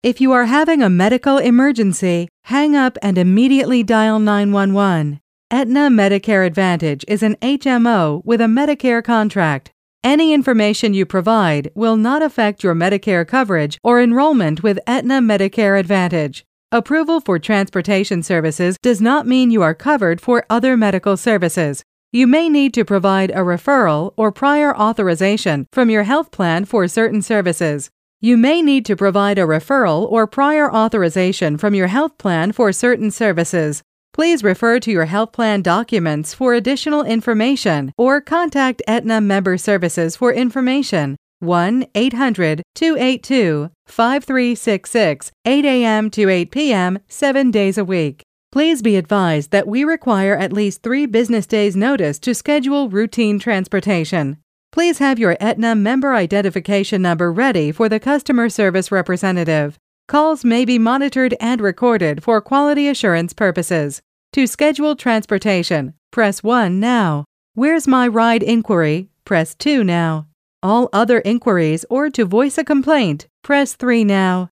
If you are having a medical emergency, hang up and immediately dial 911. Aetna Medicare Advantage is an HMO with a Medicare contract. Any information you provide will not affect your Medicare coverage or enrollment with Aetna Medicare Advantage. Approval for transportation services does not mean you are covered for other medical services. You may need to provide a referral or prior authorization from your health plan for certain services. You may need to provide a referral or prior authorization from your health plan for certain services. Please refer to your health plan documents for additional information or contact Aetna Member Services for information. 1-800-282-5366, 8 a.m. to 8 p.m., 7 days a week. Please be advised that we require at least 3 business days' notice to schedule routine transportation. Please have your Aetna member identification number ready for the customer service representative. Calls may be monitored and recorded for quality assurance purposes. To schedule transportation, press 1 now. Where's my ride inquiry? Press 2 now. All other inquiries or to voice a complaint, press 3 now.